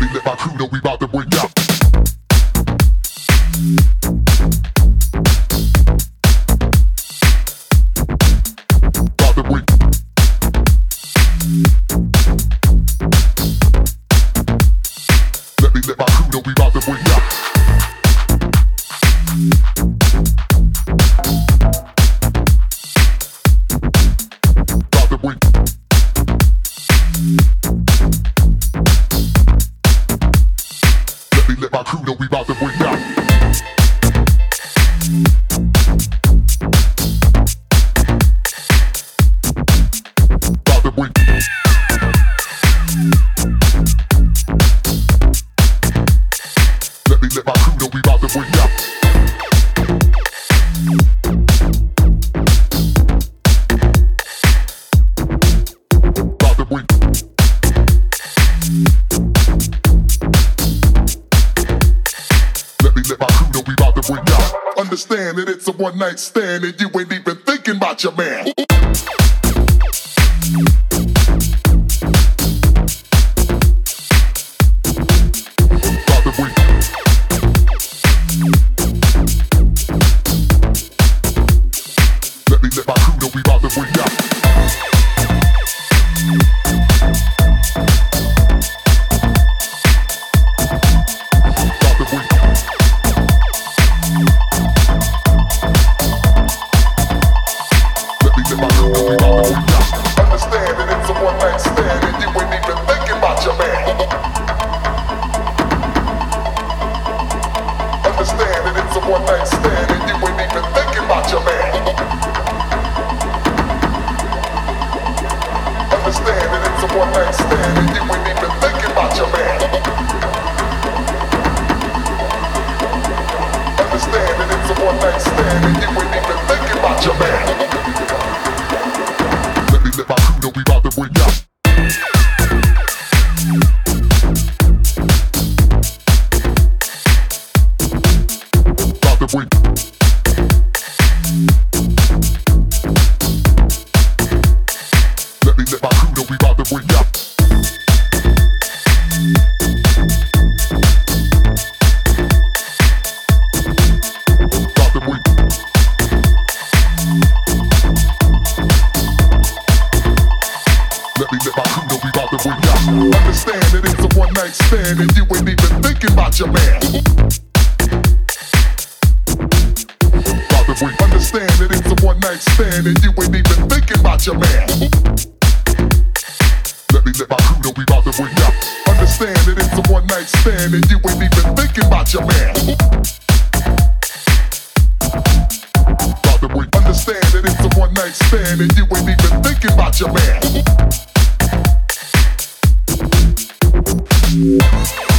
me let my crew know we about to bring out. About to bring. Let me let my crew know we about to bring out. About to bring. Let me let my crew know we about to bring out. About to bring. Let me let my crew know we about to bring out. About to bring. Let me let my crew know we about to bring out. Understand that it's a one night stand and you ain't even thinking about your man. About to bring. Let me let my crew know we about to bring out. About to bring. Let me let my crew know we about to bring out. Understand that it's a one night stand and you ain't even thinking about your man. Understand that it's a one night stand and you ain't even thinking about your man. Understand that it's a one night stand and you ain't even thinking about your man. Understand that it's a one night stand and you ain't even thinking about your man. Let me let my crew know we about to bring out. About to bring. Let me let my crew know we about to bring out. About to bring. Let me let my crew know we about to bring out. Understand that it's a one night stand and you ain't even thinking about your man. About to bring. Understand that it's a one night stand and you ain't even thinking about your man. Let me let my crew know we about to bring out. Understand that it's a one night stand and you ain't even thinking about your man. About to bring. Understand that it's a one night stand and you ain't even thinking about your man.